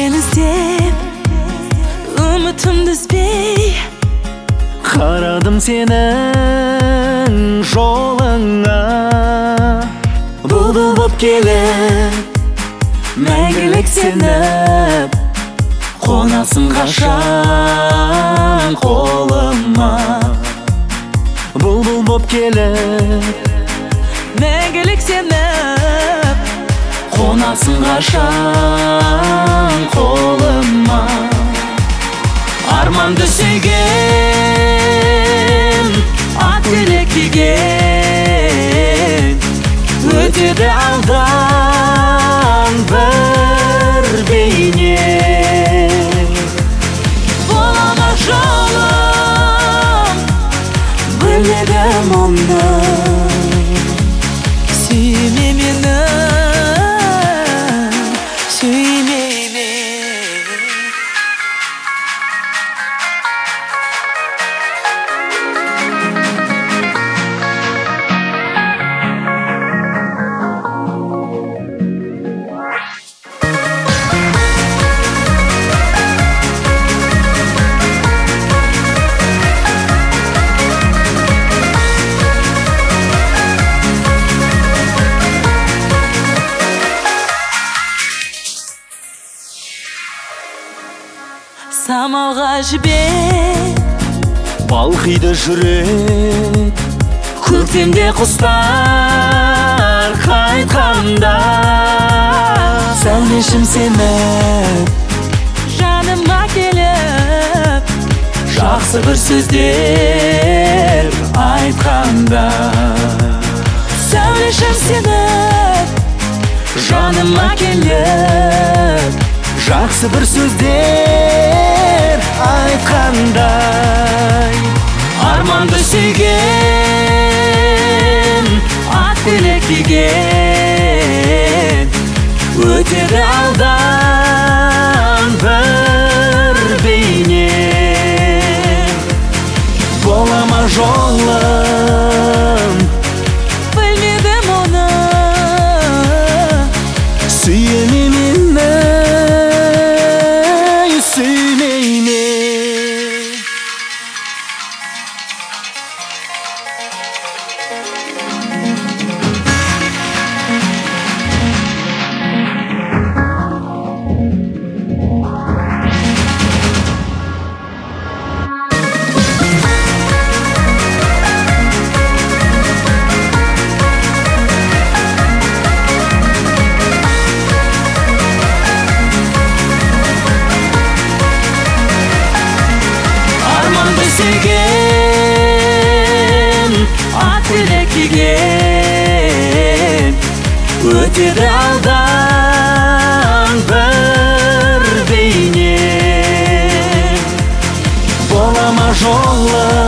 Seni іздеп үмітімді үзбей қарадым сенің жолыңа, бұлбұл боп келіп мәңгілік сеніп қонасың қашан қолыма. Бұлбұл боп келіп мәңгілік сеніп қонасың қашан қолыма. Арманды сүйген, ат көйлек киген, өтеді алдан бір бейне. Бола ма жолым, біледім оны. Сүйме мені, сүйме мені. Самалға жібек балқиды жүрек, көктемде құстар қайтқанда. сәулешім сені Жаныма келіп жақсы бір сөздер айтқанда. Сәулешім сені жаныма келіп жақсы бір сөздер айтқандай. арманды сүйген, ат көйлек киген, өтеді алдан бір бейне. Бола ма жолым, Білмедім оны. сүйеме мені, сүймейме. Сүйген, ат көйлек киген, өтеді алдан бір бейне. Бола ма жолым,